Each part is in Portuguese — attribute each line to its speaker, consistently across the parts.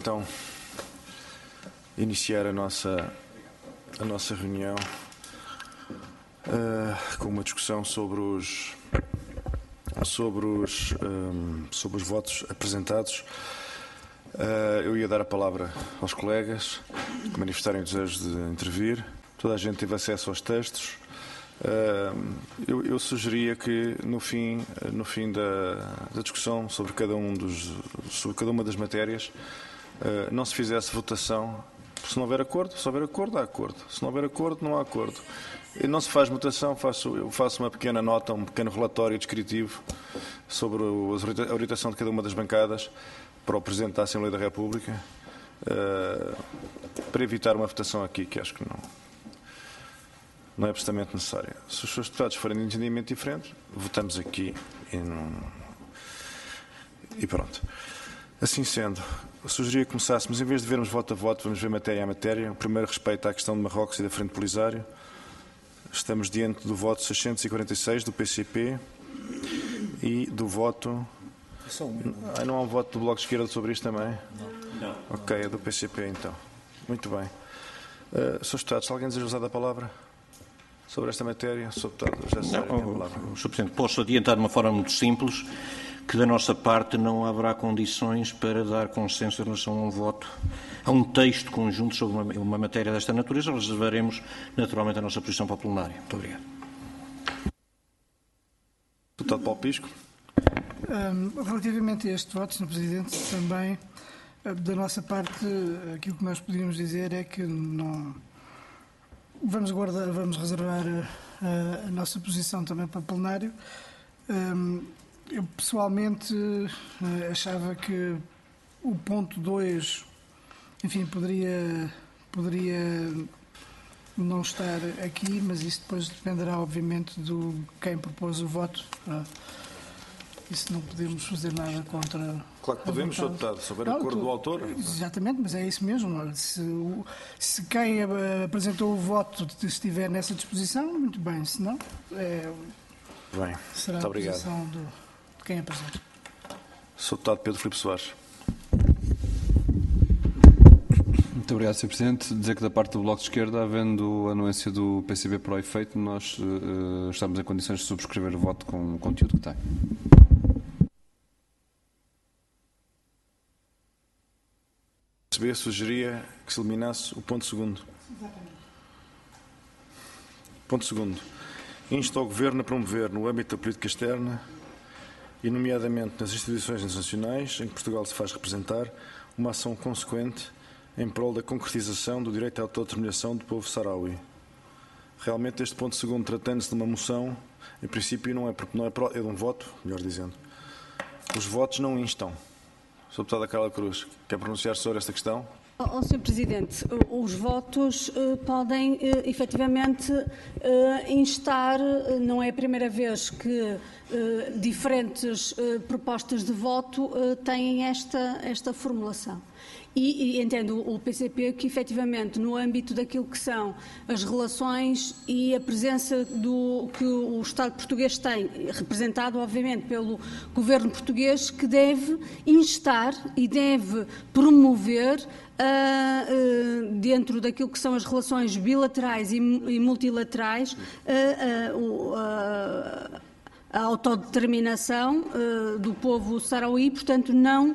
Speaker 1: então iniciar a nossa reunião com uma discussão sobre os votos apresentados. Eu ia dar a palavra aos colegas que manifestarem o desejo de intervir. Toda a gente teve acesso aos textos. Eu sugeria que no fim da discussão sobre cada uma das matérias não se fizesse votação. Se não houver acordo, se houver acordo, há acordo. Se não houver acordo, não há acordo. E não se faz votação, eu faço uma pequena nota, um pequeno relatório descritivo sobre a orientação de cada uma das bancadas para o Presidente da Assembleia da República, para evitar uma votação aqui, que acho que não é absolutamente necessária. Se os seus deputados forem de entendimento diferente, votamos aqui e pronto. Assim sendo, eu sugeria que começássemos, em vez de vermos voto a voto, vamos ver matéria a matéria. O primeiro respeito à questão de Marrocos e da Frente Polisário. Estamos diante do voto 646 do PCP e do voto... não há um voto do Bloco de Esquerda sobre isto também? Não. Ok, é do PCP então. Muito bem. Srs. Deputados, se alguém deseja usar a palavra sobre esta matéria? Sr. Deputado, já sei a palavra.
Speaker 2: Sr. Presidente, posso adiantar de uma forma muito simples que da nossa parte não haverá condições para dar consenso em relação a um voto, a um texto conjunto sobre uma matéria desta natureza. Reservaremos naturalmente a nossa posição para o plenário. Muito obrigado.
Speaker 1: Deputado Paulo Pisco.
Speaker 3: Relativamente a este voto, Sr. Presidente, também da nossa parte aquilo que nós podíamos dizer é que não vamos reservar a nossa posição também para o plenário. Eu pessoalmente achava que o ponto 2, enfim, poderia não estar aqui, mas isso depois dependerá, obviamente, de quem propôs o voto. Isso não podemos fazer nada contra...
Speaker 1: Claro que podemos, Sr. Deputado, se houver acordo do autor.
Speaker 3: Exatamente, mas é isso mesmo. Se quem apresentou o voto estiver nessa disposição, muito bem, se não,
Speaker 1: bem,
Speaker 3: será
Speaker 1: muito
Speaker 3: a
Speaker 1: obrigado.
Speaker 3: posição de quem apresenta.
Speaker 1: Sr. Deputado Pedro Filipe Soares.
Speaker 4: Muito obrigado, Sr. Presidente. Dizer que da parte do Bloco de Esquerda, havendo a anuência do PCB para o efeito, nós estamos em condições de subscrever o voto com o conteúdo que tem.
Speaker 1: O PCB sugeria que se eliminasse o ponto segundo. Ponto segundo. Insta ao Governo a promover, no âmbito da política externa, e nomeadamente nas instituições internacionais em que Portugal se faz representar, uma ação consequente em prol da concretização do direito à autodeterminação do povo saharaui. Realmente este ponto segundo, tratando-se de uma moção, em princípio é de um voto, melhor dizendo. Os votos não instam. Sr. Deputada Carla Cruz, quer pronunciar sobre esta questão?
Speaker 5: Sr. Presidente, os votos podem efetivamente instar, não é a primeira vez que diferentes propostas de voto têm esta formulação. E entendo o PCP que, efetivamente, no âmbito daquilo que são as relações e a presença que o Estado português tem, representado, obviamente, pelo Governo português, que deve instar e deve promover, dentro daquilo que são as relações bilaterais e multilaterais, a autodeterminação do povo saharaui. Portanto,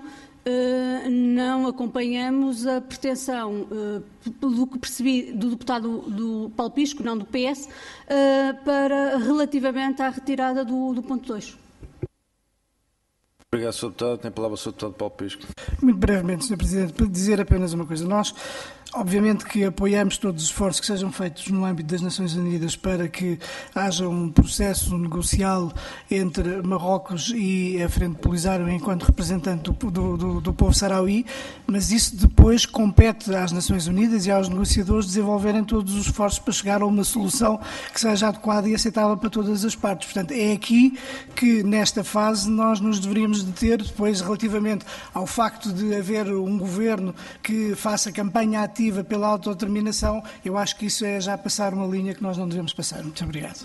Speaker 5: não acompanhamos a pretensão, pelo que percebi, do deputado do Paulo Pisco, não do PS, relativamente à retirada do ponto 2.
Speaker 1: Obrigado, Sr. Deputado. Tem a palavra o Sr. Deputado Paulo Pisco.
Speaker 3: Muito brevemente, Sr. Presidente, para dizer apenas uma coisa. Nós, obviamente, que apoiamos todos os esforços que sejam feitos no âmbito das Nações Unidas para que haja um processo negocial entre Marrocos e a Frente Polisário enquanto representante do povo saharaui, mas isso depois compete às Nações Unidas e aos negociadores desenvolverem todos os esforços para chegar a uma solução que seja adequada e aceitável para todas as partes. Portanto, é aqui que, nesta fase, nós nos deveríamos deter, depois, relativamente ao facto de haver um governo que faça campanha ativa pela autodeterminação. Eu acho que isso é já passar uma linha que nós não devemos passar. Muito obrigado.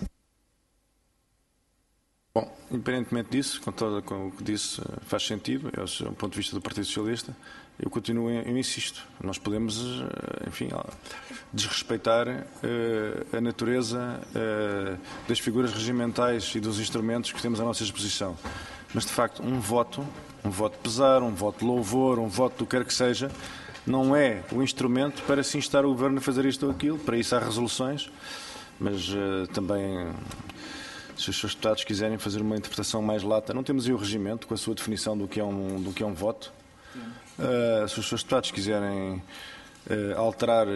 Speaker 1: Bom, independentemente disso, com o que disse, faz sentido, é o ponto de vista do Partido Socialista. Eu continuo, eu insisto, nós podemos, enfim, desrespeitar a natureza das figuras regimentais e dos instrumentos que temos à nossa disposição. Mas, de facto, um voto de pesar, um voto de louvor, um voto do que quer que seja, não é o instrumento para se instar o Governo a fazer isto ou aquilo. Para isso há resoluções, mas também, se os seus deputados quiserem fazer uma interpretação mais lata, não temos aí o regimento com a sua definição do que é um voto. Se os seus deputados quiserem alterar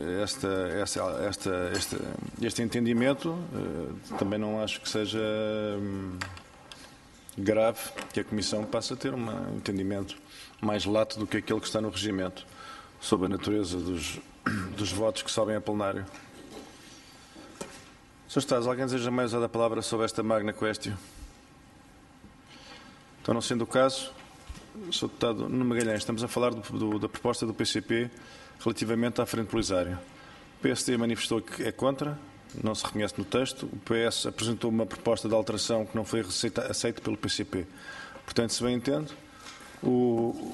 Speaker 1: este entendimento, também não acho que seja grave que a Comissão passe a ter um entendimento mais lato do que aquele que está no regimento sobre a natureza dos votos que sobem a plenário. Sr. Deputados, alguém deseja mais usar a palavra sobre esta magna questio? Então, não sendo o caso, Sr. Deputado Nuno Magalhães, estamos a falar da proposta do PCP relativamente à frente polisária. O PSD manifestou que é contra, não se reconhece no texto. O PS apresentou uma proposta de alteração que não foi aceita pelo PCP. Portanto, se bem entendo, o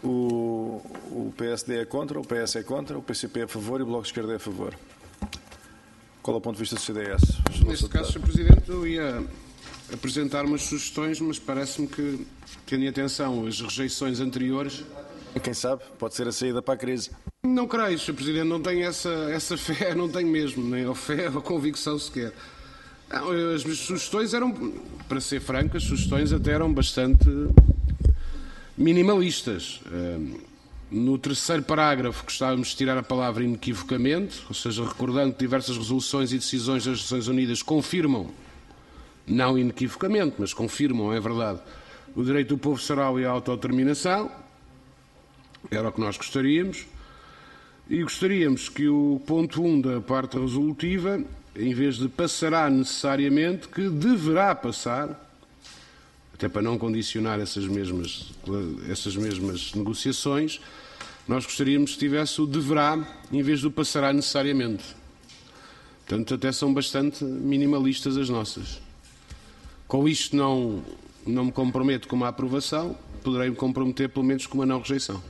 Speaker 1: PSD é contra, o PS é contra, o PCP é a favor e o Bloco de Esquerda é a favor. Qual é o ponto de vista do CDS?
Speaker 6: Neste caso, Sr. Presidente, eu ia apresentar umas sugestões, mas parece-me que, tendo em atenção as rejeições anteriores...
Speaker 1: Quem sabe, pode ser a saída para a crise.
Speaker 6: Não creio, Sr. Presidente, não tenho essa fé, não tenho mesmo, nem a fé ou a convicção sequer. As minhas sugestões eram, para ser franco, as sugestões até eram bastante minimalistas. No terceiro parágrafo gostávamos de tirar a palavra inequivocamente, ou seja, recordando que diversas resoluções e decisões das Nações Unidas confirmam, não inequivocamente, mas confirmam, é verdade, o direito do povo sarau e a autodeterminação. Era o que nós gostaríamos. E gostaríamos que o ponto 1 da parte resolutiva, em vez de passará necessariamente, que deverá passar, até para não condicionar essas mesmas negociações, nós gostaríamos que tivesse o deverá em vez do passará necessariamente. Portanto, até são bastante minimalistas as nossas. Com isto não me comprometo com uma aprovação, poderei me comprometer pelo menos com uma não rejeição.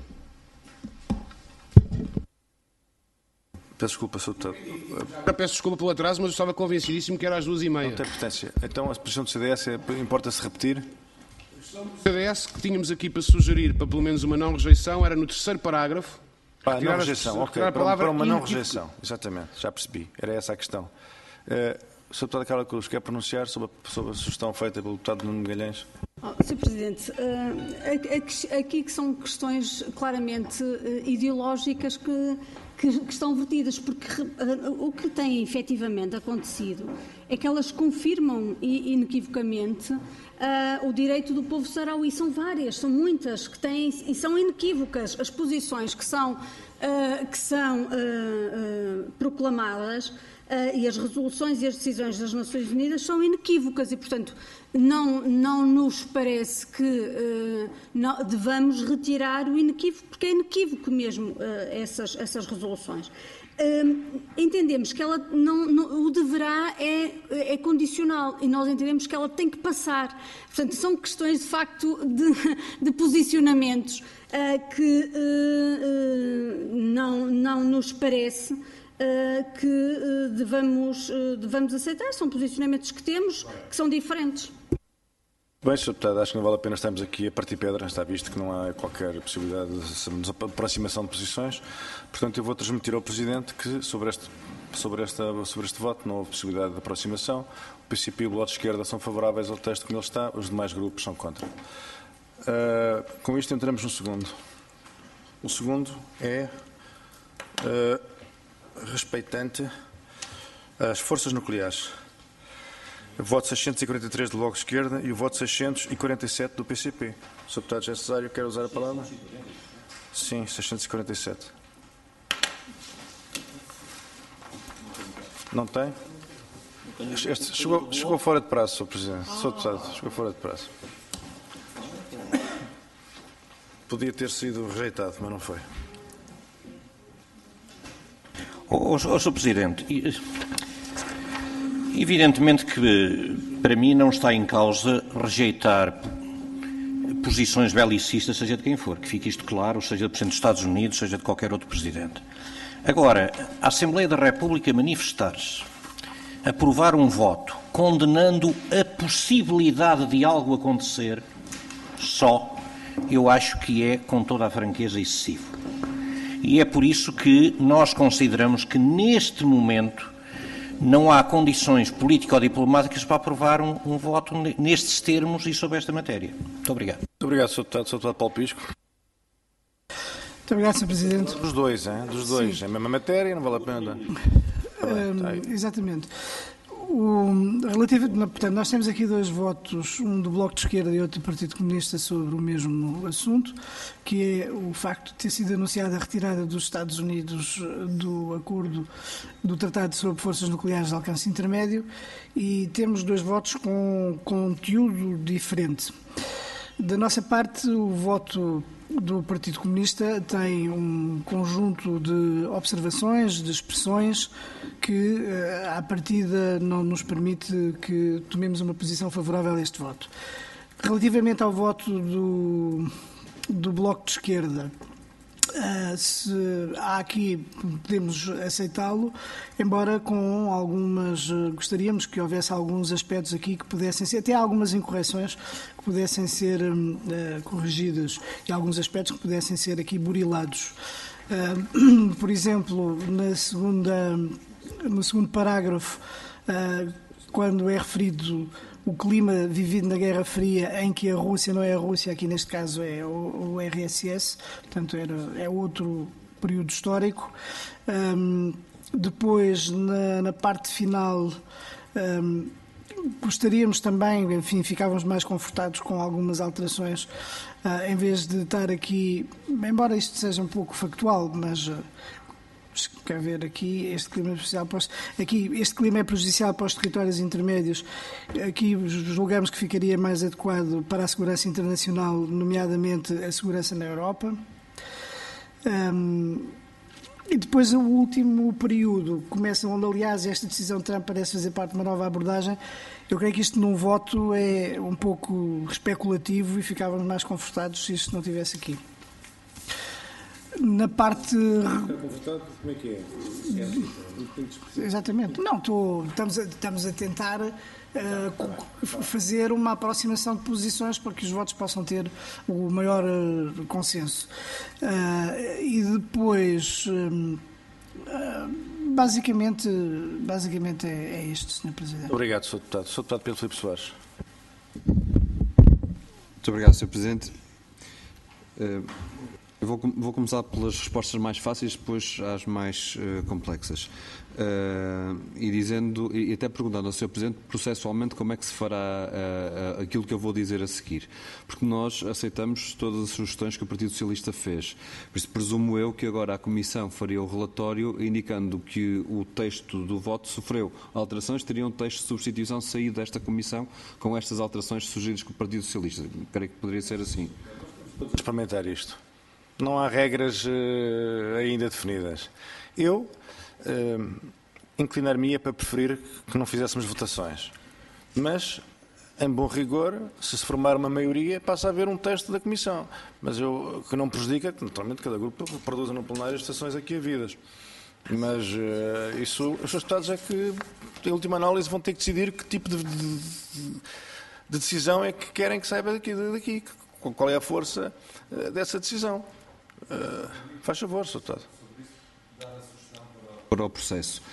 Speaker 1: Peço desculpa, Sr. Deputado.
Speaker 6: Peço desculpa pelo atraso, mas eu estava convencidíssimo que era às 2h30.
Speaker 1: Não tem importância. Então a posição do CDS importa-se repetir?
Speaker 6: O CDS que tínhamos aqui para sugerir para pelo menos uma não rejeição era no terceiro parágrafo.
Speaker 1: Não rejeição, ok. Para uma não rejeição, exatamente, já percebi. Era essa a questão. Sr. Deputado Carla Cruz, quer pronunciar sobre a sugestão feita pelo deputado Nuno Magalhães?
Speaker 5: Sr. Presidente, aqui que são questões claramente ideológicas que estão vertidas, porque o que tem efetivamente acontecido é que elas confirmam inequivocamente o direito do povo sarau, e são várias, são muitas, que têm, e são inequívocas as posições que são proclamadas, e as resoluções e as decisões das Nações Unidas são inequívocas e, portanto, não nos parece que devamos retirar o inequívoco, porque é inequívoco mesmo essas resoluções. Entendemos que ela o deverá é condicional e nós entendemos que ela tem que passar. Portanto, são questões de facto de posicionamentos que não nos parece que devamos aceitar. São posicionamentos que temos que são diferentes.
Speaker 1: Bem, Sr. Deputado, acho que não vale a pena estarmos aqui a partir pedra, está visto que não há qualquer possibilidade de aproximação de posições. Portanto, eu vou transmitir ao Presidente que sobre este voto não houve possibilidade de aproximação. O PCP e o Bloco de Esquerda são favoráveis ao texto como ele está, os demais grupos são contra. Com isto entramos no segundo. O segundo é respeitante às forças nucleares. O voto 643 do Bloco de Esquerda e o voto 647 do PCP. O Sr. Deputado José Cesário quer usar a palavra? Sim, 647. Não tem? Este chegou fora de prazo, Sr. Presidente. Sr. Deputado, chegou fora de prazo. Podia ter sido rejeitado, mas não foi.
Speaker 2: Sr. Presidente, evidentemente que para mim não está em causa rejeitar posições belicistas, seja de quem for, que fique isto claro, seja do Presidente dos Estados Unidos, seja de qualquer outro Presidente. Agora, a Assembleia da República manifestar-se, aprovar um voto, condenando a possibilidade de algo acontecer, só, eu acho que é, com toda a franqueza, excessivo. E é por isso que nós consideramos que, neste momento, não há condições político-diplomáticas para aprovar um voto nestes termos e sobre esta matéria. Muito obrigado.
Speaker 1: Muito obrigado, Sr. Deputado Paulo Pisco.
Speaker 3: Muito obrigado, Sr. Presidente.
Speaker 1: Dos dois, hein? Dos dois.
Speaker 3: Sim.
Speaker 1: É a mesma matéria, não vale a pena.
Speaker 3: Exatamente. Portanto, nós temos aqui dois votos, um do Bloco de Esquerda e outro do Partido Comunista, sobre o mesmo assunto, que é o facto de ter sido anunciada a retirada dos Estados Unidos do acordo do Tratado sobre Forças Nucleares de Alcance Intermédio, e temos dois votos com conteúdo diferente. Da nossa parte, o voto do Partido Comunista tem um conjunto de observações, de expressões que, à partida, não nos permite que tomemos uma posição favorável a este voto. Relativamente ao voto do Bloco de Esquerda, se há aqui, podemos aceitá-lo, embora com algumas, gostaríamos que houvesse alguns aspectos aqui que pudessem ser, até algumas incorreções que pudessem ser corrigidas e alguns aspectos que pudessem ser aqui burilados. Por exemplo, no segundo parágrafo, quando é referido o clima vivido na Guerra Fria, em que a Rússia não é a Rússia, aqui neste caso é o RSS, portanto é outro período histórico. Depois, na parte final, gostaríamos também, enfim, ficávamos mais confortados com algumas alterações, em vez de estar aqui, embora isto seja um pouco factual, mas quer ver aqui, este clima é prejudicial para os territórios intermédios. Aqui julgamos que ficaria mais adequado para a segurança internacional, nomeadamente a segurança na Europa. E depois o último período começa onde, aliás, esta decisão de Trump parece fazer parte de uma nova abordagem. Eu creio que isto num voto é um pouco especulativo e ficávamos mais confortados se isto não estivesse aqui. Na parte...
Speaker 1: Como é que é?
Speaker 3: Exatamente. Não, estamos a tentar fazer uma aproximação de posições para que os votos possam ter o maior consenso. E depois, basicamente é isto, Sr. Presidente.
Speaker 1: Obrigado, Sr. Deputado. Sr. Deputado Pedro Filipe Soares.
Speaker 4: Muito obrigado, Sr. Presidente. Eu vou começar pelas respostas mais fáceis, depois às mais complexas. E até perguntando ao Sr. Presidente, processualmente, como é que se fará aquilo que eu vou dizer a seguir. Porque nós aceitamos todas as sugestões que o Partido Socialista fez. Por isso, presumo eu que agora a Comissão faria o relatório indicando que o texto do voto sofreu alterações, teria um texto de substituição saído desta Comissão com estas alterações sugeridas pelo Partido Socialista. Creio que poderia ser assim.
Speaker 1: Vamos experimentar isto. Não há regras ainda definidas. Eu inclinar-me-ia para preferir que não fizéssemos votações. Mas, em bom rigor, se formar uma maioria, passa a haver um texto da Comissão. Mas que não prejudica que, naturalmente, cada grupo produza no plenário as estações aqui havidas. Mas isso, os seus deputados é que, em última análise, vão ter que decidir que tipo de decisão é que querem que saiba daqui. Qual é a força dessa decisão. Faz favor, Sr. Deputado.
Speaker 4: Para o processo.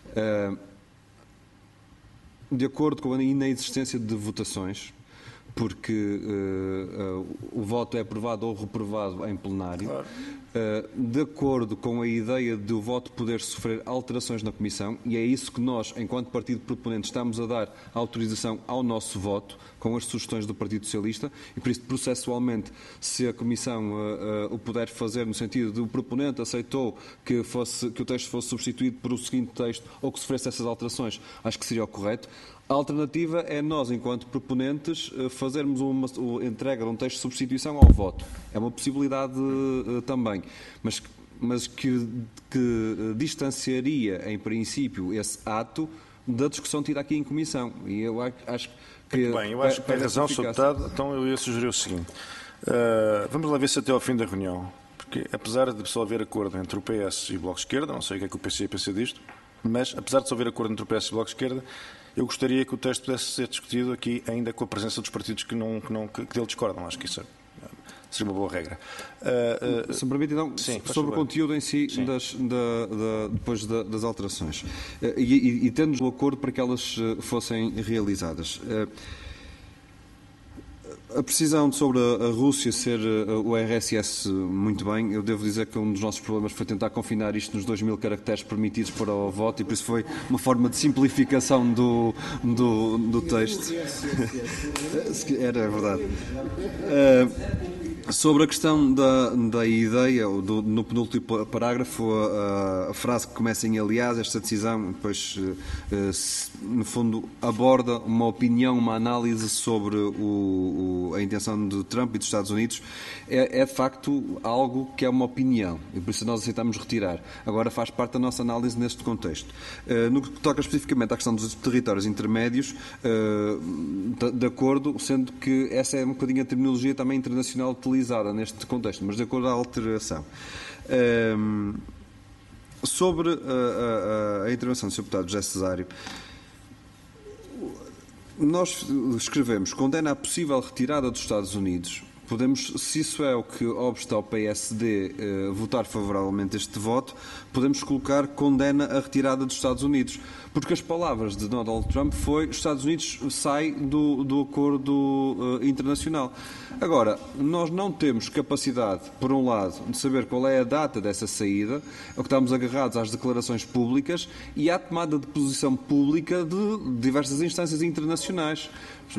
Speaker 4: De acordo com a inexistência de votações, porque o voto é aprovado ou reprovado em plenário, claro. De acordo com a ideia de o voto poder sofrer alterações na Comissão, e é isso que nós, enquanto Partido Proponente, estamos a dar autorização ao nosso voto, com as sugestões do Partido Socialista, e por isso, processualmente, se a Comissão o puder fazer no sentido de o proponente aceitou que o texto fosse substituído por o seguinte texto, ou que sofresse essas alterações, acho que seria o correto. A alternativa é nós, enquanto proponentes, fazermos uma entrega de um texto de substituição ao voto. É uma possibilidade também, mas que distanciaria, em princípio, esse ato da discussão tida aqui em Comissão. E eu acho que...
Speaker 1: Muito bem, eu acho que tem razão, Sr. Deputado. Então eu ia sugerir o seguinte. Vamos lá ver se até ao fim da reunião, porque apesar de só haver acordo entre o PS e o Bloco de Esquerda, não sei o que é que o PC pensa disto, mas apesar de só haver acordo entre o PS e o Bloco de Esquerda, eu gostaria que o texto pudesse ser discutido aqui ainda com a presença dos partidos que dele discordam. Acho que isso seria uma boa regra.
Speaker 4: Se me permite, então,
Speaker 1: sim,
Speaker 4: sobre o conteúdo em si depois das alterações. E tendo o acordo para que elas fossem realizadas. A precisão sobre a Rússia ser o RSS muito bem, eu devo dizer que um dos nossos problemas foi tentar confinar isto nos 2.000 caracteres permitidos para o voto e por isso foi uma forma de simplificação do texto. Era verdade. Sobre a questão da ideia, no penúltimo parágrafo, a frase que começa em aliás, esta decisão, depois, no fundo, aborda uma opinião, uma análise sobre a intenção de Trump e dos Estados Unidos, é de facto algo que é uma opinião, e por isso nós aceitamos retirar. Agora faz parte da nossa análise neste contexto. No que toca especificamente à questão dos territórios intermédios, de acordo, sendo que essa é um bocadinho a terminologia também internacional utilizada neste contexto, mas de acordo à alteração. Sobre a intervenção do Sr. Deputado José Cesário, nós escrevemos: condena a possível retirada dos Estados Unidos. Se isso é o que obsta ao PSD votar favoravelmente este voto, podemos colocar condena a retirada dos Estados Unidos. Porque as palavras de Donald Trump foi: os Estados Unidos saem do acordo internacional. Agora, nós não temos capacidade, por um lado, de saber qual é a data dessa saída, ou que estamos agarrados às declarações públicas e à tomada de posição pública de diversas instâncias internacionais.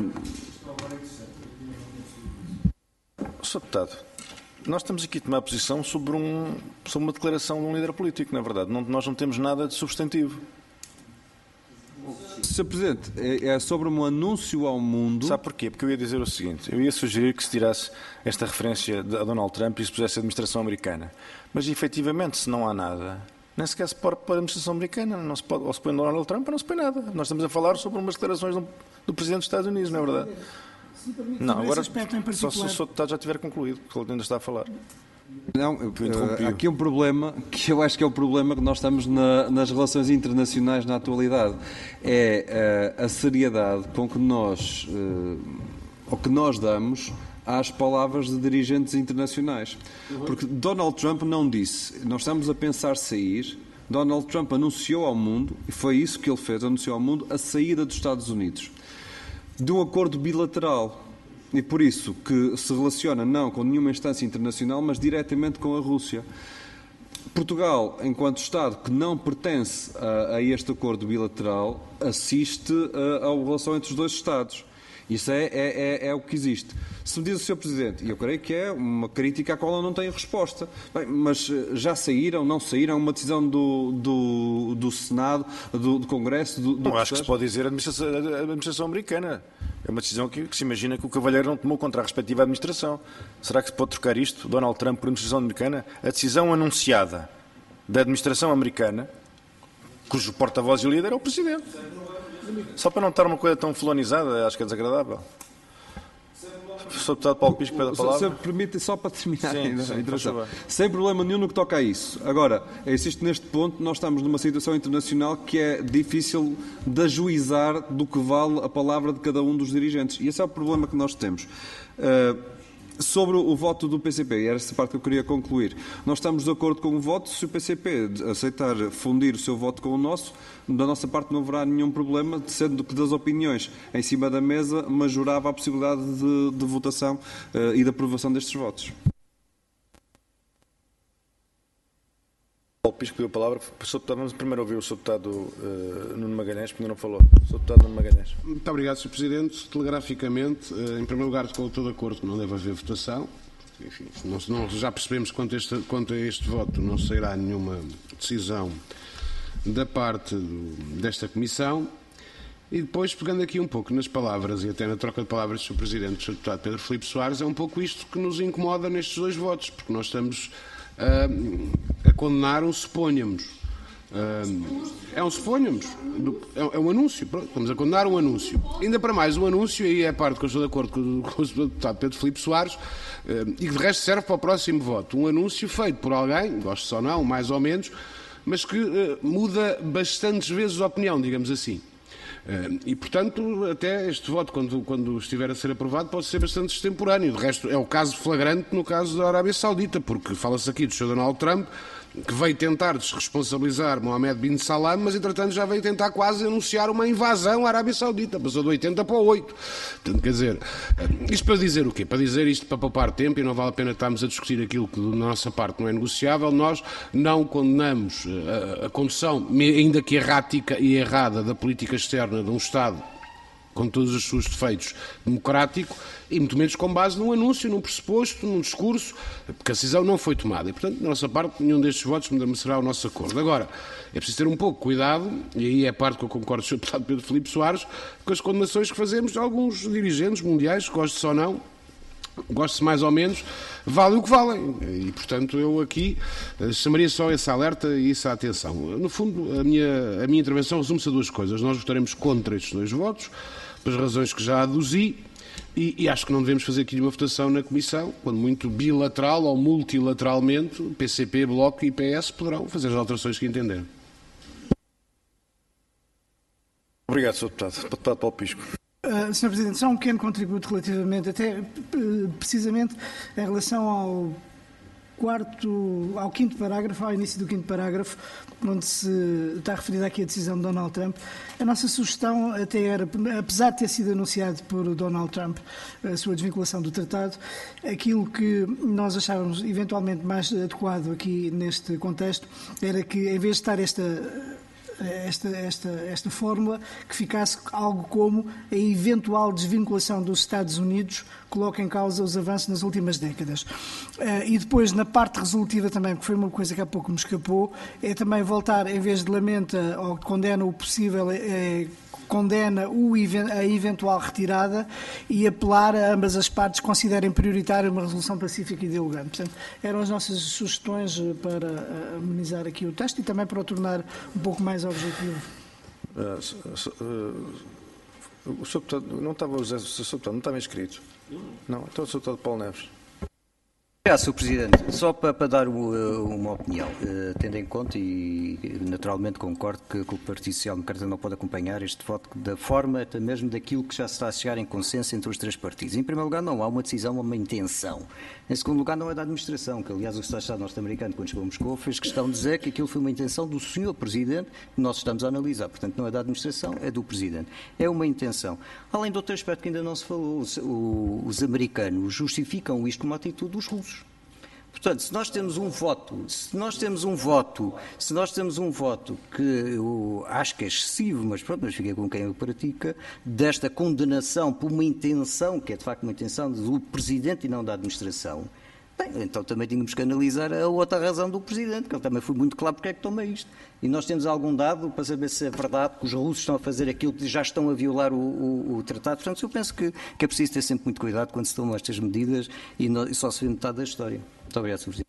Speaker 1: Sr. Deputado, nós estamos aqui a tomar posição sobre uma declaração de um líder político, na verdade. Nós não temos nada de substantivo.
Speaker 4: Sr. Presidente, é sobre um anúncio ao mundo.
Speaker 1: Sabe porquê? Porque eu ia dizer o seguinte: eu ia sugerir que se tirasse esta referência a Donald Trump e se pusesse a administração americana. Mas, efetivamente, se não há nada, nem sequer se pode pôr a administração americana. Não se pode, ou se põe Donald Trump ou não se põe nada. Nós estamos a falar sobre umas declarações do Presidente dos Estados Unidos, não é verdade? Não, agora só se o Sr. Deputado já tiver concluído, porque ele ainda está a falar.
Speaker 4: Não, há aqui um problema que eu acho que é o problema que nós estamos nas relações internacionais na atualidade. É a seriedade com que nós damos às palavras de dirigentes internacionais. Porque Donald Trump não disse: nós estamos a pensar sair. Donald Trump anunciou ao mundo, e foi isso que ele fez, anunciou ao mundo a saída dos Estados Unidos de um acordo bilateral. E por isso que se relaciona não com nenhuma instância internacional, mas diretamente com a Rússia. Portugal, enquanto Estado que não pertence a este acordo bilateral, assiste à relação entre os dois Estados. Isso é o que existe. Se me diz o Sr. Presidente, e eu creio que é uma crítica à qual eu não tenho resposta, bem, mas já saíram, não saíram, uma decisão do Senado, do Congresso,
Speaker 1: não, acho que se pode dizer a administração americana. É uma decisão que se imagina que o Cavalheiro não tomou contra a respectiva administração. Será que se pode trocar isto, Donald Trump, por administração americana? A decisão anunciada da administração americana, cujo porta-voz e líder é o Presidente. Só para não estar uma coisa tão fulonizada, acho que é desagradável. Sr. Deputado Paulo Pisco, pede a palavra.
Speaker 4: Se me permite, só para terminar
Speaker 1: sim,
Speaker 4: sem problema nenhum no que toca a isso. Agora, existe neste ponto, nós estamos numa situação internacional que é difícil de ajuizar do que vale a palavra de cada um dos dirigentes. E esse é o problema que nós temos. Sobre o voto do PCP, e era essa parte que eu queria concluir, nós estamos de acordo com o voto. Se o PCP aceitar fundir o seu voto com o nosso, da nossa parte não haverá nenhum problema, sendo que das opiniões em cima da mesa majorava a possibilidade de votação e de aprovação destes votos.
Speaker 1: Paulo Pisco pediu a palavra. Vamos primeiro ouvir o Sr. Deputado Nuno Magalhães, porque ainda não falou. Sr. Deputado Nuno Magalhães.
Speaker 6: Muito obrigado, Sr. Presidente. Telegraficamente, em primeiro lugar, estou de acordo que não deve haver votação. Enfim, já percebemos que quanto a este voto não sairá nenhuma decisão da parte desta Comissão. E depois, pegando aqui um pouco nas palavras e até na troca de palavras do Sr. Presidente, do Sr. Deputado Pedro Filipe Soares, é um pouco isto que nos incomoda nestes dois votos, porque nós estamos a condenar um suponhamos. É um, suponhamos, é um anúncio. Pronto, estamos a condenar um anúncio. Ainda para mais, um anúncio, e é a parte que eu estou de acordo com o deputado Pedro Filipe Soares, e que de resto serve para o próximo voto. Um anúncio feito por alguém, gosto ou não, mais ou menos, mas que muda bastantes vezes a opinião, digamos assim. E, portanto, até este voto, quando estiver a ser aprovado, pode ser bastante extemporâneo. De resto, é o caso flagrante no caso da Arábia Saudita, porque fala-se aqui do Sr. Donald Trump, que veio tentar desresponsabilizar Mohammed bin Salman, mas, entretanto, já veio tentar quase anunciar uma invasão à Arábia Saudita. Passou de 80 para 8. Portanto, quer dizer, isto para dizer o quê? Para dizer isto para poupar tempo, e não vale a pena estarmos a discutir aquilo que, da nossa parte, não é negociável. Nós não condenamos a condução, ainda que errática e errada, da política externa de um Estado com todos os seus defeitos, democrático, e muito menos com base num anúncio, num pressuposto, num discurso, porque a decisão não foi tomada. E, portanto, da nossa parte, nenhum destes votos merecerá o nosso acordo. Agora, é preciso ter um pouco cuidado, e aí é a parte que eu concordo com o Sr. Deputado Pedro Filipe Soares, com as condenações que fazemos de alguns dirigentes mundiais, goste-se ou não, goste-se mais ou menos, valem o que valem. E, portanto, eu aqui chamaria só esse alerta e essa atenção. No fundo, a minha intervenção resume-se a duas coisas. Nós votaremos contra estes dois votos, pelas razões que já aduzi, e acho que não devemos fazer aqui uma votação na Comissão, quando muito bilateral ou multilateralmente, PCP, Bloco e PS poderão fazer as alterações que entenderem.
Speaker 1: Obrigado, Sr. Deputado. Deputado Paulo Pisco.
Speaker 3: Sr. Presidente, só um pequeno contributo relativamente, até precisamente em relação ao quinto parágrafo, ao início do quinto parágrafo, onde se está referida aqui a decisão de Donald Trump. A nossa sugestão até era, apesar de ter sido anunciado por Donald Trump a sua desvinculação do tratado, aquilo que nós achávamos eventualmente mais adequado aqui neste contexto era que, em vez de estar esta fórmula, que ficasse algo como a eventual desvinculação dos Estados Unidos coloca em causa os avanços nas últimas décadas. E depois, na parte resolutiva também, porque foi uma coisa que há pouco me escapou, é também voltar, em vez de lamenta ou condena o possível, condena a eventual retirada e apelar a ambas as partes que considerem prioritária uma resolução pacífica e dialogante. Portanto, eram as nossas sugestões para amenizar aqui o texto e também para o tornar um pouco mais objetivo.
Speaker 1: O Sr. Deputado não estava inscrito. Não, então o Sr. Deputado Paulo Neves.
Speaker 7: Obrigado, Sr. Presidente. Só para dar uma opinião, tendo em conta, e naturalmente concordo que o Partido Social Democrata não pode acompanhar este voto da forma, até mesmo daquilo que já se está a chegar em consenso entre os três partidos. Em primeiro lugar, não há uma decisão, uma intenção. Em segundo lugar, não é da administração, que aliás o Secretário de Estado norte-americano, quando chegou a Moscou, fez questão de dizer que aquilo foi uma intenção do Sr. Presidente, que nós estamos a analisar. Portanto, não é da administração, é do Presidente. É uma intenção. Além de outro aspecto que ainda não se falou, os americanos justificam isto como a atitude dos russos. Portanto, se nós temos um voto que eu acho que é excessivo, mas pronto, mas fiquei com quem o pratica, desta condenação por uma intenção, que é de facto uma intenção do Presidente e não da administração, bem, então também tínhamos que analisar a outra razão do Presidente, que ele também foi muito claro porque é que toma isto. E nós temos algum dado para saber se é verdade que os russos estão a fazer aquilo que já estão a violar o tratado. Portanto, eu penso que é preciso ter sempre muito cuidado quando se tomam estas medidas e só se vê metade da história. Muito obrigado, Sr. Presidente.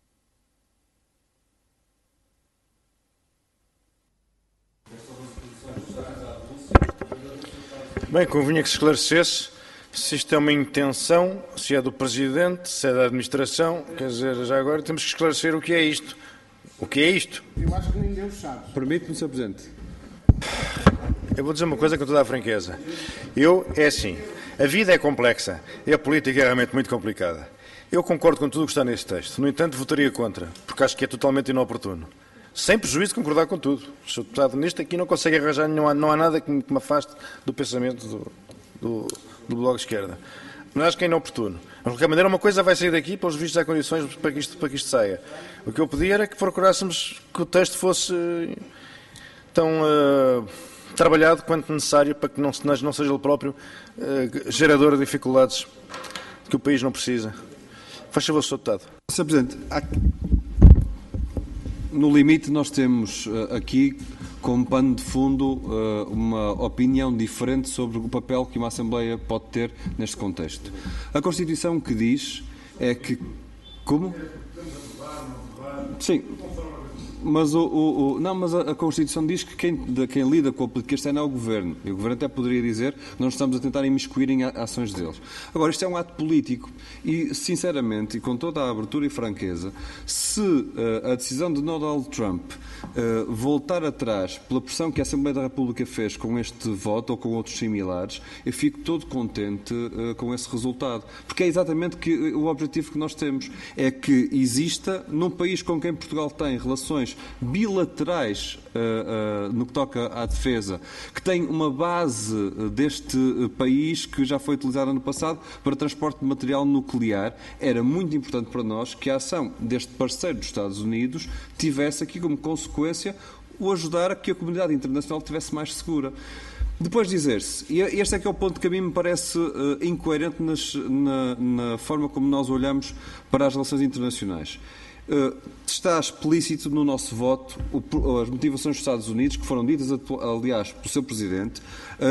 Speaker 1: Bem, convinha que se esclarecesse se isto é uma intenção, se é do Presidente, se é da Administração. Quer dizer, já agora temos que esclarecer o que é isto. O que é isto?
Speaker 6: Eu acho que nem Deus sabe.
Speaker 4: Permite-me, Sr. Presidente.
Speaker 1: Eu vou dizer uma coisa com toda a franqueza. É assim, a vida é complexa e a política é realmente muito complicada. Eu concordo com tudo o que está neste texto. No entanto, votaria contra, porque acho que é totalmente inoportuno. Sem prejuízo de concordar com tudo. O Sr. Deputado nisto aqui não consegue arranjar, não há nada que me afaste do pensamento do Bloco de Esquerda. Mas acho que é inoportuno. De qualquer maneira, uma coisa vai sair daqui, pelos vistos há condições para que isto saia. O que eu pedi era que procurássemos que o texto fosse tão trabalhado quanto necessário para que não seja ele próprio gerador de dificuldades que o país não precisa. Faz favor, Sr. Deputado.
Speaker 4: Sr. Presidente, no limite nós temos aqui como pano de fundo uma opinião diferente sobre o papel que uma Assembleia pode ter neste contexto. A Constituição que diz é que... Como? Sim. Mas a Constituição diz que quem lida com a política externa é o Governo. E o Governo até poderia dizer que nós estamos a tentar imiscuir em ações deles. Agora, isto é um ato político e, sinceramente, e com toda a abertura e franqueza, se a decisão de Donald Trump voltar atrás pela pressão que a Assembleia da República fez com este voto ou com outros similares, eu fico todo contente com esse resultado. Porque é exatamente o objetivo que nós temos. É que exista, num país com quem Portugal tem relações bilaterais no que toca à defesa, que tem uma base deste país que já foi utilizada no passado para transporte de material nuclear, era muito importante para nós que a ação deste parceiro dos Estados Unidos tivesse aqui como consequência o ajudar a que a comunidade internacional estivesse mais segura. Depois dizer-se, e este é que é o ponto que a mim me parece incoerente na forma como nós olhamos para as relações internacionais. Está explícito no nosso voto as motivações dos Estados Unidos, que foram ditas, aliás, pelo seu Presidente,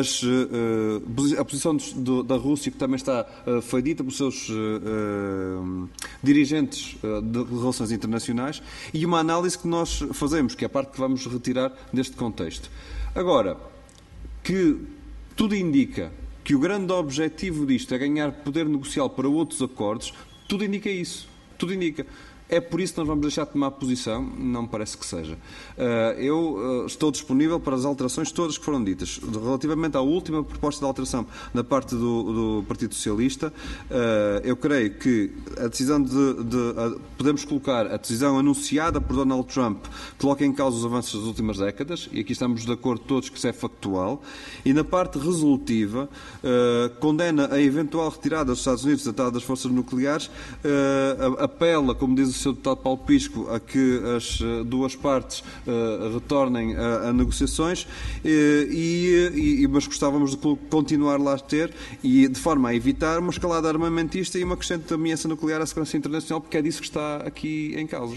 Speaker 4: a posição da Rússia, que também foi dita pelos seus dirigentes de relações internacionais, e uma análise que nós fazemos, que é a parte que vamos retirar deste contexto. Agora, que tudo indica que o grande objetivo disto é ganhar poder negocial para outros acordos, tudo indica isso. Tudo indica. É por isso que nós vamos deixar de tomar posição? Não me parece que seja. Eu estou disponível para as alterações todas que foram ditas. Relativamente à última proposta de alteração da parte do Partido Socialista, eu creio que a decisão podemos colocar a decisão anunciada por Donald Trump coloca em causa os avanços das últimas décadas, e aqui estamos de acordo todos que isso é factual, e na parte resolutiva condena a eventual retirada dos Estados Unidos da Tratado das Forças Nucleares, apela, como diz o Sr. Deputado Paulo Pisco, a que as duas partes retornem a negociações, mas gostávamos de continuar lá a ter, e de forma a evitar uma escalada armamentista e uma crescente ameaça nuclear à segurança internacional, porque é disso que está aqui em causa.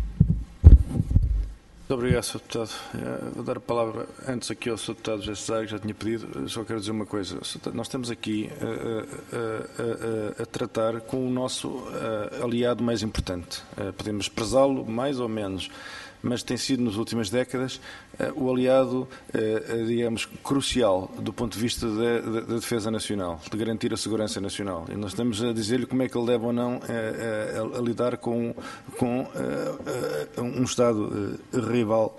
Speaker 1: Muito obrigado, Sr. Deputado. Vou dar a palavra antes aqui ao Sr. Deputado José Cesário, que já tinha pedido. Só quero dizer uma coisa. Nós estamos aqui a tratar com o nosso aliado mais importante. Podemos prezá-lo mais ou menos, mas tem sido nas últimas décadas o aliado, digamos, crucial do ponto de vista da defesa nacional, de garantir a segurança nacional. E nós estamos a dizer-lhe como é que ele deve ou não a lidar com um Estado rival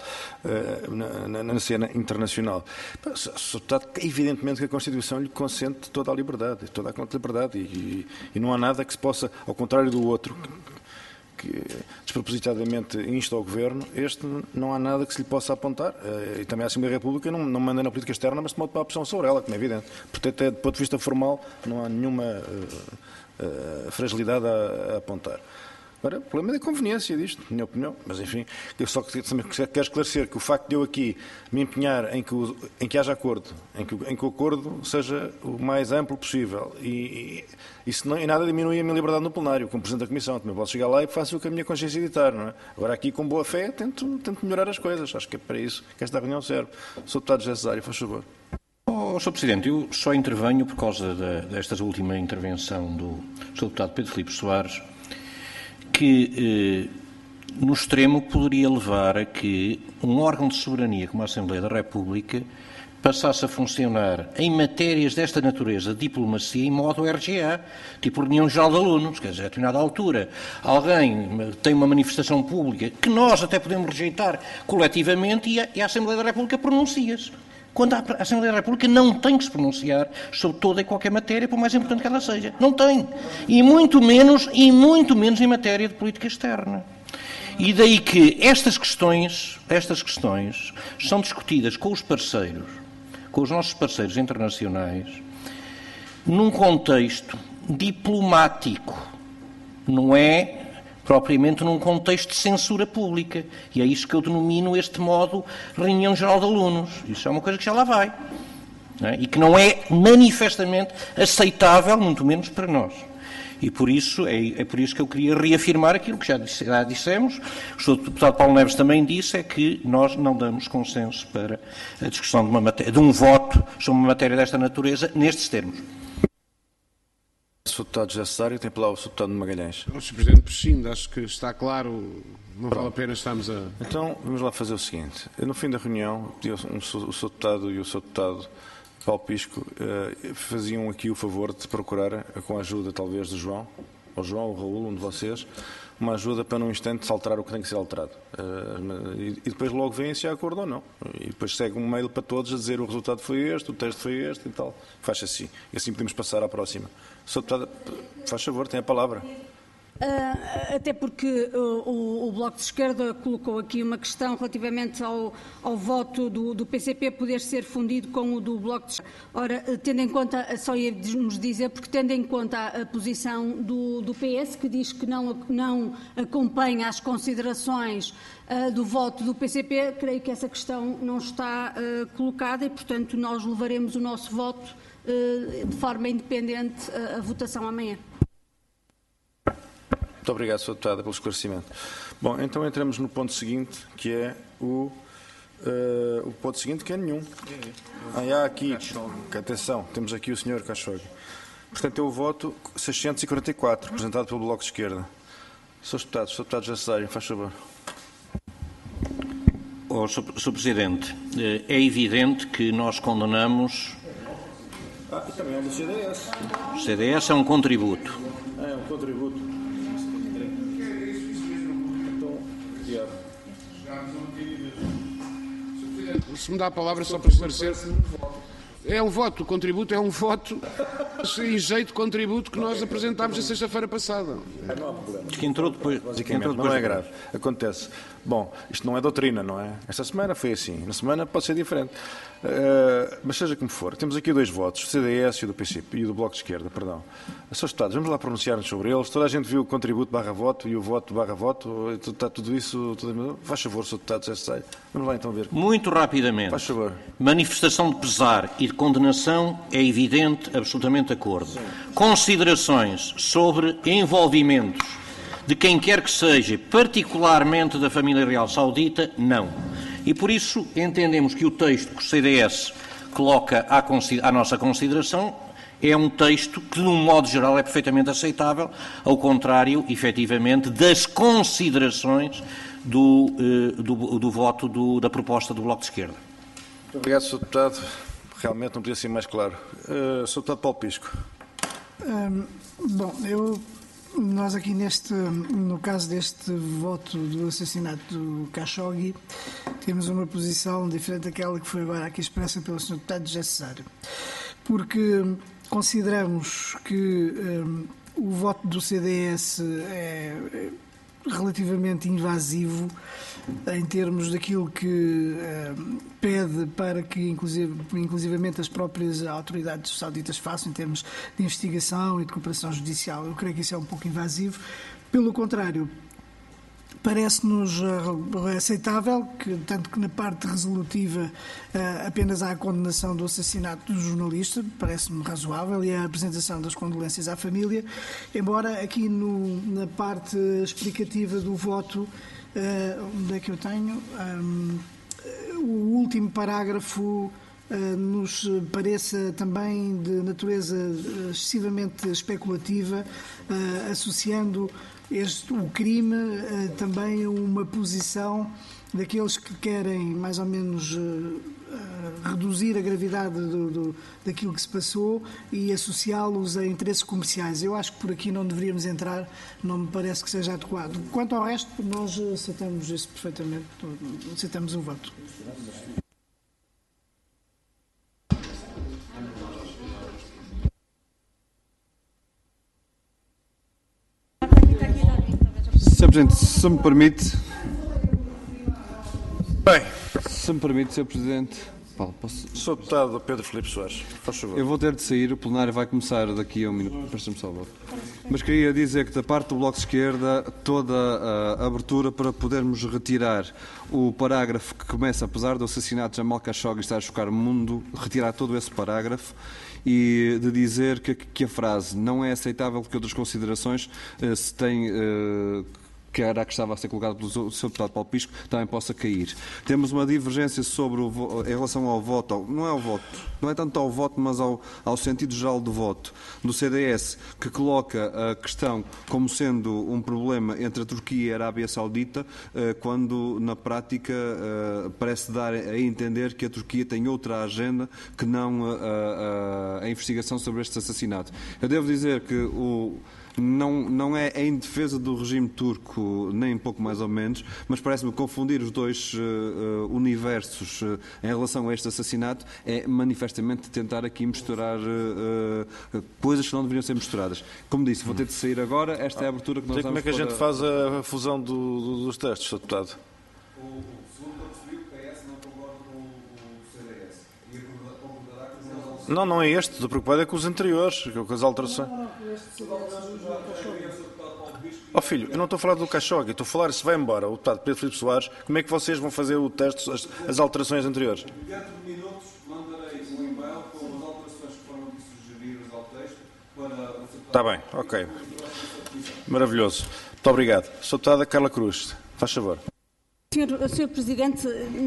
Speaker 1: na cena internacional. Evidentemente que a Constituição lhe consente toda a liberdade, toda a liberdade, e não há nada que se possa, ao contrário do outro, que despropositadamente insta ao Governo, não há nada que se lhe possa apontar. E também a Assembleia da República não manda na política externa, mas tomou uma opção sobre ela, como é evidente. Portanto, até do ponto de vista formal, não há nenhuma fragilidade a apontar. Agora, o problema é da conveniência disto, na minha opinião. Mas, enfim, eu só quero esclarecer que o facto de eu aqui me empenhar em que haja acordo, em que o acordo seja o mais amplo possível, e isso não, em nada diminui a minha liberdade no plenário, como Presidente da Comissão. Também posso chegar lá e faço o que a minha consciência ditar, não é? Agora, aqui, com boa fé, tento melhorar as coisas. Acho que é para isso que esta reunião serve. Sr. Deputado José Cesário, faz favor.
Speaker 2: Sr. Presidente, eu só intervenho por causa desta última intervenção do Sr. Deputado Pedro Filipe Soares, que no extremo poderia levar a que um órgão de soberania como a Assembleia da República passasse a funcionar em matérias desta natureza de diplomacia em modo RGA, tipo reunião geral de alunos, quer dizer, a determinada altura alguém tem uma manifestação pública que nós até podemos rejeitar coletivamente e a Assembleia da República pronuncia-se. Quando a Assembleia da República não tem que se pronunciar sobre toda e qualquer matéria, por mais importante que ela seja. Não tem. E muito menos em matéria de política externa. E daí que estas questões são discutidas com os parceiros, com os nossos parceiros internacionais, num contexto diplomático. Não é propriamente num contexto de censura pública. E é isso que eu denomino este modo reunião geral de alunos. Isso é uma coisa que já lá vai. Não é? E que não é manifestamente aceitável, muito menos para nós. E por isso, é por isso que eu queria reafirmar aquilo que já dissemos. O Sr. Deputado Paulo Neves também disse, é que nós não damos consenso para a discussão de um voto sobre uma matéria desta natureza nestes termos.
Speaker 1: Se Sr. Deputado José Cesário, tem a palavra o Sr. Deputado Magalhães.
Speaker 6: Sr. Presidente, prescindo, acho que está claro, não vale a pena estarmos a...
Speaker 1: Então, vamos lá fazer o seguinte. Eu, no fim da reunião, pedi o Sr. Deputado e o Sr. Deputado Paulo Pisco faziam aqui o favor de procurar, com a ajuda talvez do João, ou Raul, um de vocês, uma ajuda para num instante se alterar o que tem que ser alterado. E depois logo veem se há acordo ou não. E depois segue um mail para todos a dizer o resultado foi este, o texto foi este e tal. Faz assim. E assim podemos passar à próxima. Sr. Deputado, faz favor, tem a palavra.
Speaker 5: Até porque o Bloco de Esquerda colocou aqui uma questão relativamente ao voto do PCP poder ser fundido com o do Bloco de Esquerda. Ora, tendo em conta, só ia nos dizer, porque tendo em conta a posição do PS, que diz que não acompanha as considerações do voto do PCP, creio que essa questão não está colocada e, portanto, nós levaremos o nosso voto de forma independente à votação amanhã.
Speaker 1: Muito obrigado, Sr. Deputado, pelo esclarecimento. Bom, então entramos no ponto seguinte, que é o ponto seguinte, que é nenhum. Há aqui, atenção, temos aqui o Sr. Khashoggi. Portanto, é o voto 644, apresentado pelo Bloco de Esquerda. Sr. Deputado José Cesário, faz favor.
Speaker 2: Sr. Presidente, é evidente que nós condenamos...
Speaker 1: E também é do CDS.
Speaker 2: O CDS é um contributo.
Speaker 1: É um contributo.
Speaker 6: Se me dá a palavra só para esclarecer. É um voto, o contributo é um voto em jeito de contributo que nós apresentámos na sexta-feira passada.
Speaker 1: Não há problema.
Speaker 2: Que entrou depois.
Speaker 1: Não é grave. Acontece. Bom, isto não é doutrina, não é? Esta semana foi assim. Na semana pode ser diferente. Mas seja como for, temos aqui dois votos, o CDS e o do PCP, e o do Bloco de Esquerda, perdão. Sr. Deputados, vamos lá pronunciar-nos sobre eles. Toda a gente viu o contributo /voto e o voto /voto. Está tudo isso... Faz favor, Sr. Deputado José Cesário. Vamos lá então ver.
Speaker 2: Muito rapidamente.
Speaker 1: Faz favor.
Speaker 2: Manifestação de pesar e de condenação é evidente, absolutamente de acordo. Sim. Considerações sobre envolvimentos de quem quer que seja, particularmente da família real saudita, não. E por isso entendemos que o texto que o CDS coloca à nossa consideração é um texto que, de um modo geral, é perfeitamente aceitável, ao contrário, efetivamente, das considerações do voto da proposta do Bloco de Esquerda.
Speaker 1: Muito obrigado, Sr. Deputado. Realmente não podia ser mais claro. Sr. Deputado Paulo Pisco.
Speaker 3: Bom, nós aqui no caso deste voto do assassinato do Khashoggi, temos uma posição diferente daquela que foi agora aqui expressa pelo Sr. Deputado José Cesário, porque consideramos que o voto do CDS é relativamente invasivo em termos daquilo que pede para que inclusivamente as próprias autoridades sauditas façam em termos de investigação e de cooperação judicial. Eu creio que isso é um pouco invasivo. Pelo contrário, parece-nos aceitável, tanto que na parte resolutiva apenas há a condenação do assassinato do jornalista, parece-me razoável, e a apresentação das condolências à família, embora aqui na parte explicativa do voto, onde é que eu tenho? O último parágrafo nos pareça também de natureza excessivamente especulativa, associando o crime também a uma posição daqueles que querem mais ou menos reduzir a gravidade daquilo que se passou e associá-los a interesses comerciais. Eu acho que por aqui não deveríamos entrar, não me parece que seja adequado. Quanto ao resto, nós aceitamos isso perfeitamente, aceitamos o voto.
Speaker 4: Sr. Presidente, se me permite...
Speaker 1: Bem.
Speaker 4: Se me permite, Sr. Presidente... Paulo, posso...
Speaker 1: Sr. Deputado Pedro Filipe Soares, faz favor.
Speaker 4: Eu vou ter de sair, o plenário vai começar daqui a um minuto. Presta-me só o voto. Mas queria dizer que da parte do Bloco de Esquerda, toda a abertura para podermos retirar o parágrafo que começa, apesar do assassinato de Jamal Khashoggi estar a chocar o mundo, retirar todo esse parágrafo e de dizer que a frase não é aceitável porque outras considerações se têm que era a que estava a ser colocada pelo Sr. Deputado Paulo Pisco, também possa cair. Temos uma divergência sobre em relação ao voto, não é tanto ao voto, mas ao sentido geral do voto, do CDS, que coloca a questão como sendo um problema entre a Turquia e a Arábia Saudita, quando na prática parece dar a entender que a Turquia tem outra agenda que não a investigação sobre este assassinato. Eu devo dizer que não é em defesa do regime turco, nem pouco mais ou menos, mas parece-me confundir os dois universos em relação a este assassinato é manifestamente tentar aqui misturar coisas que não deveriam ser misturadas. Como disse, vou ter de sair agora, esta é a abertura que nós
Speaker 1: Como
Speaker 4: damos.
Speaker 1: é que a gente faz a fusão dos textos, Sr. Deputado?
Speaker 4: Segundo eu percebi, o PS não concorda com o CDS. E concordará com os
Speaker 1: Não é este. Estou preocupado é com os anteriores, com as alterações. Ó filho, eu não estou a falar do Khashoggi, estou a falar se vai embora o deputado Pedro Filipe Soares, como é que vocês vão fazer o teste, as alterações anteriores?
Speaker 4: Dentro de minutos mandarei um e-mail com as alterações que foram sugeridas ao texto para...
Speaker 1: Está bem, ok. Maravilhoso. Muito obrigado. Sr. Deputada Carla Cruz, faz favor.
Speaker 5: Sr. Presidente,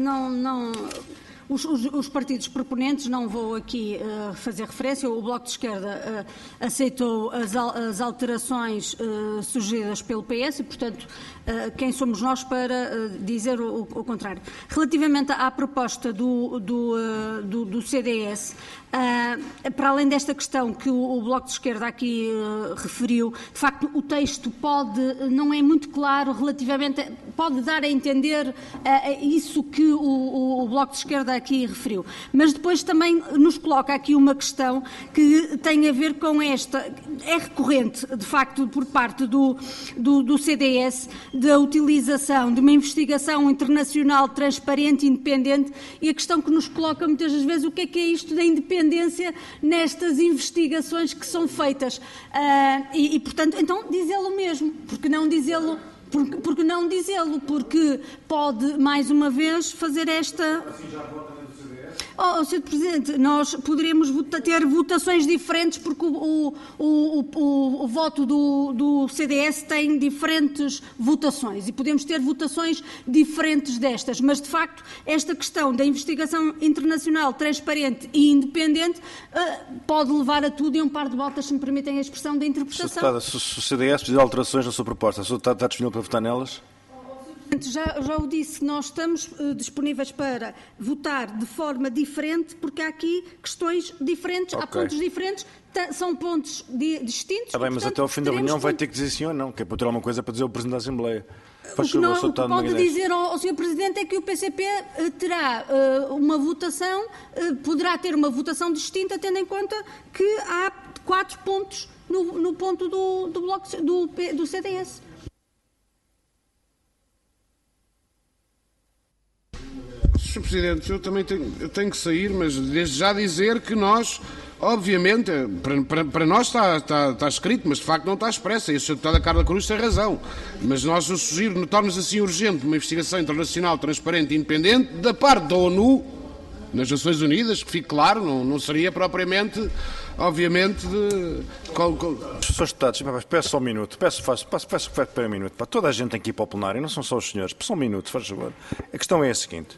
Speaker 5: os partidos proponentes, não vou aqui fazer referência, o Bloco de Esquerda aceitou as alterações sugeridas pelo PS e, portanto, quem somos nós para dizer o contrário. Relativamente à proposta do CDS, para além desta questão que o Bloco de Esquerda aqui referiu, de facto o texto não é muito claro relativamente, pode dar a entender isso que o Bloco de Esquerda aqui referiu. Mas depois também nos coloca aqui uma questão que tem a ver com esta, é recorrente, de facto, por parte do CDS, da utilização de uma investigação internacional transparente e independente, e a questão que nos coloca muitas das vezes, o que é isto da independência nestas investigações que são feitas. E portanto, então dizê-lo mesmo, porque não dizê-lo? Porque não dizê-lo? Porque pode, mais uma vez, fazer esta... Sr. Presidente, nós poderemos ter votações diferentes porque o voto do CDS tem diferentes votações e podemos ter votações diferentes destas, mas de facto esta questão da investigação internacional transparente e independente pode levar a tudo e um par de voltas, se me permitem a expressão da interpretação.
Speaker 1: Se o CDS fizer alterações na sua proposta, a sua está disponível para votar nelas?
Speaker 5: Já o disse, nós estamos disponíveis para votar de forma diferente, porque há aqui questões diferentes, há pontos diferentes, são pontos distintos.
Speaker 1: Está bem, mas até ao fim da reunião vai ter que dizer sim ou não, que é para ter alguma coisa para dizer ao Presidente da Assembleia.
Speaker 5: O que pode dizer ao Sr. Presidente é que o PCP terá uma votação, poderá ter uma votação distinta, tendo em conta que há 4 pontos no ponto do bloco do CDS.
Speaker 6: Sr. Presidente, eu também tenho que sair, mas desde já dizer que nós, obviamente, para nós está escrito, mas de facto não está expresso, e a Sra. Deputada Carla Cruz tem razão, mas nós eu sugiro, torna-nos assim urgente uma investigação internacional transparente e independente da parte da ONU, nas Nações Unidas, que fique claro, não seria propriamente, obviamente,
Speaker 1: Sr. Deputado, peço só um minuto, peço para um minuto, para toda a gente tem que ir para o plenário, não são só os senhores, só um minuto, faz favor. A questão é a seguinte,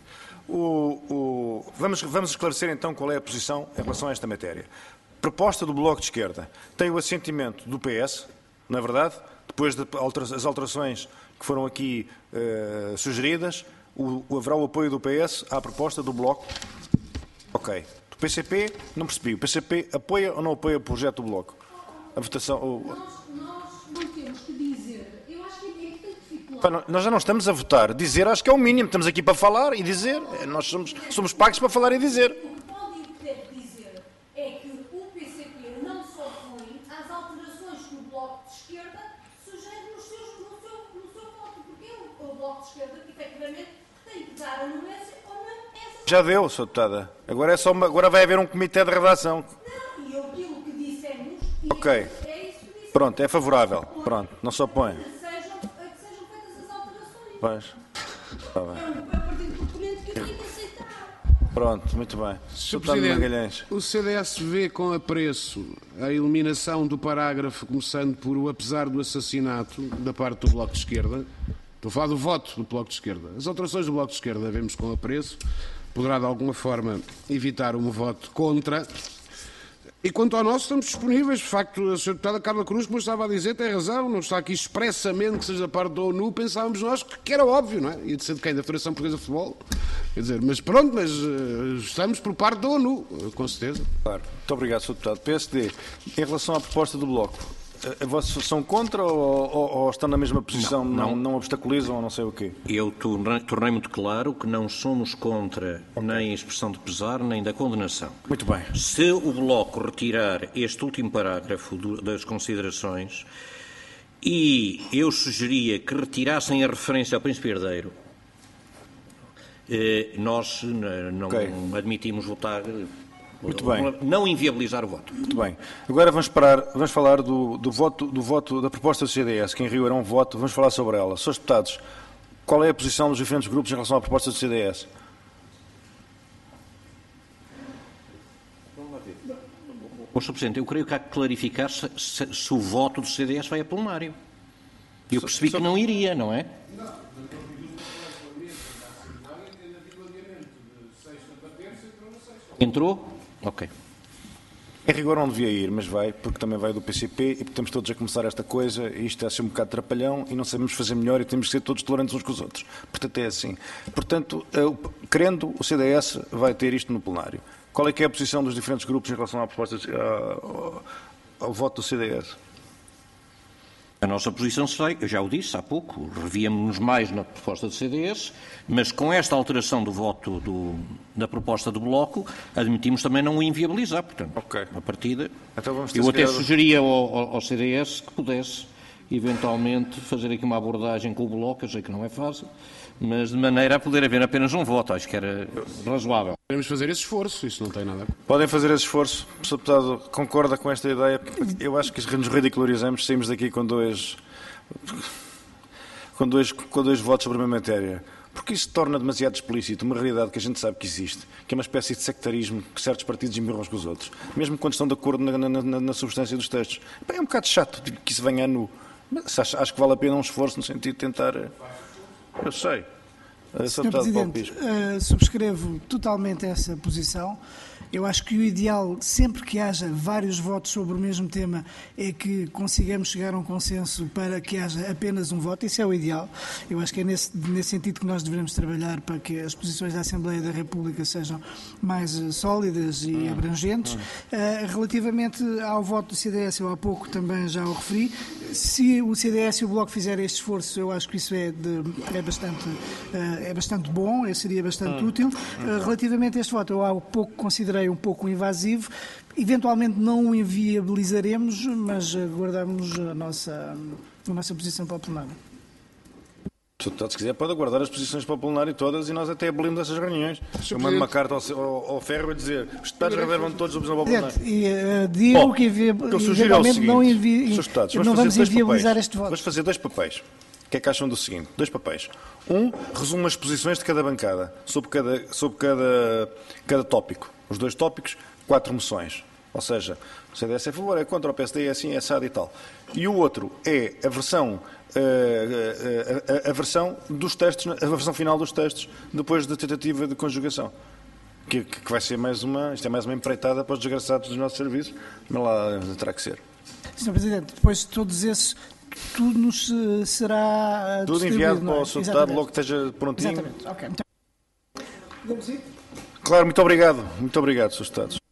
Speaker 1: vamos esclarecer então qual é a posição em relação a esta matéria. Proposta do Bloco de Esquerda tem o assentimento do PS, não é verdade? Depois das alterações que foram aqui sugeridas, haverá o apoio do PS à proposta do Bloco. Ok. Do PCP, não percebi. O PCP apoia ou não apoia o projeto do Bloco? A votação...
Speaker 5: Nós não temos que dizer. Eu acho que é que tem que
Speaker 1: Nós já não estamos a votar. Dizer acho que é o mínimo. Estamos aqui para falar e dizer. Nós somos pagos para falar e dizer.
Speaker 5: O que pode ter que dizer é que o PCP não se opõe às alterações que o Bloco de Esquerda sugere no seu voto. Porque o Bloco de Esquerda, efetivamente, tem que dar anuência ou não essa...
Speaker 1: Já deu, Sra. Deputada. Agora vai haver um comitê de redação.
Speaker 5: Não, e aquilo que dissemos...
Speaker 1: Ok.
Speaker 5: É isso que dissemos.
Speaker 1: Pronto, é favorável. Pronto, não se opõe.
Speaker 5: Que sejam feitas as alterações.
Speaker 1: Pois. Está bem.
Speaker 5: É o partido proponente que tem que aceitar.
Speaker 1: Pronto, muito bem.
Speaker 6: Sr.
Speaker 1: Deputado
Speaker 6: Presidente,
Speaker 1: Magalhães.
Speaker 6: o CDS vê com apreço a eliminação do parágrafo, começando por o apesar do assassinato da parte do Bloco de Esquerda. Estou a falar do voto do Bloco de Esquerda. As alterações do Bloco de Esquerda vemos com apreço. Poderá, de alguma forma, evitar um voto contra. E quanto ao nosso, estamos disponíveis. De facto, a Sra. Deputada Carla Cruz, como eu estava a dizer, tem razão. Não está aqui expressamente que seja da parte da ONU. Pensávamos nós que era óbvio, não é? Ia de ser de quem? Da Federação Portuguesa de Futebol? Quer dizer, mas pronto, mas estamos por parte da ONU, com certeza.
Speaker 1: Claro. Muito obrigado, Sr. Deputado. PSD, em relação à proposta do Bloco, vocês são contra ou estão na mesma posição, não obstaculizam ou não sei o quê?
Speaker 2: Eu tornei muito claro que não somos contra nem a expressão de pesar, nem da condenação.
Speaker 1: Muito bem.
Speaker 2: Se o Bloco retirar este último parágrafo das considerações, e eu sugeria que retirassem a referência ao Príncipe Herdeiro, nós não admitimos votar...
Speaker 1: Muito bem.
Speaker 2: Não inviabilizar o voto.
Speaker 1: Muito bem. Agora vamos falar do voto da proposta do CDS, que em Rio era um voto, vamos falar sobre ela. Srs. Deputados, qual é a posição dos diferentes grupos em relação à proposta do CDS?
Speaker 2: Sr. Presidente, eu creio que há que clarificar se o voto do CDS vai a plenário. Eu percebi que não iria, não é? Entrou? Ok.
Speaker 1: Em rigor não devia ir, mas vai, porque também vai do PCP e porque estamos todos a começar esta coisa e isto é ser um bocado trapalhão e não sabemos fazer melhor e temos que ser todos tolerantes uns com os outros. Portanto, é assim. Portanto, querendo, o CDS vai ter isto no plenário. Qual é que é a posição dos diferentes grupos em relação à proposta, ao voto do CDS?
Speaker 2: A nossa posição será, eu já o disse há pouco, revíamos-nos mais na proposta do CDS, mas com esta alteração do voto da proposta do Bloco, admitimos também não o inviabilizar. Portanto, a partida,
Speaker 1: então
Speaker 2: eu até sugeria ao CDS que pudesse, eventualmente, fazer aqui uma abordagem com o Bloco, eu sei que não é fácil, mas de maneira a poder haver apenas um voto, acho que era razoável.
Speaker 6: Podemos fazer esse esforço, isso não tem nada a ver.
Speaker 1: Podem fazer esse esforço. O Sr. Deputado concorda com esta ideia? Eu acho que nos ridicularizamos, saímos daqui com dois votos sobre a mesma matéria. Porque isso torna demasiado explícito uma realidade que a gente sabe que existe, que é uma espécie de sectarismo que certos partidos embirram uns com os outros, mesmo quando estão de acordo na substância dos textos. Bem, é um bocado chato que isso venha a nu. Mas acho que vale a pena um esforço no sentido de tentar... Eu sei.
Speaker 3: Sr. Presidente, subscrevo totalmente essa posição. Eu acho que o ideal, sempre que haja vários votos sobre o mesmo tema, é que consigamos chegar a um consenso para que haja apenas um voto. Isso é o ideal. Eu acho que é nesse sentido que nós devemos trabalhar para que as posições da Assembleia da República sejam mais sólidas e abrangentes. Relativamente ao voto do CDS, eu há pouco também já o referi. Se o CDS e o Bloco fizerem este esforço, eu acho que isso é bastante bom, seria bastante útil. Relativamente a este voto, eu há pouco considerei um pouco invasivo. Eventualmente não o inviabilizaremos, mas guardamos a nossa posição para o plenário.
Speaker 1: Se quiser, pode aguardar as posições para o plenário todas e nós até abolimos essas reuniões. Eu mando uma carta ao Ferro a dizer os deputados reservam todos a posição para o plenário.
Speaker 3: E digo que eventualmente não vamos inviabilizar este voto.
Speaker 1: Vamos fazer dois papéis. O que é que acham do seguinte? Dois papéis. Um, resume as posições de cada bancada sobre cada tópico. Os dois tópicos, 4 moções. Ou seja, o CDS é a favor, é contra, o PSD é assim, é assado e tal. E o outro é a versão dos textos, a versão final dos textos, depois da tentativa de conjugação. Que vai ser mais uma empreitada para os desgraçados dos nossos serviços, mas lá terá que ser.
Speaker 3: Sr. Presidente, depois de todos esses, tudo nos será
Speaker 1: tudo enviado para o Sr. Deputado, logo que esteja prontinho.
Speaker 3: Exatamente. Ok.
Speaker 1: Claro, muito obrigado, Sr. Deputado.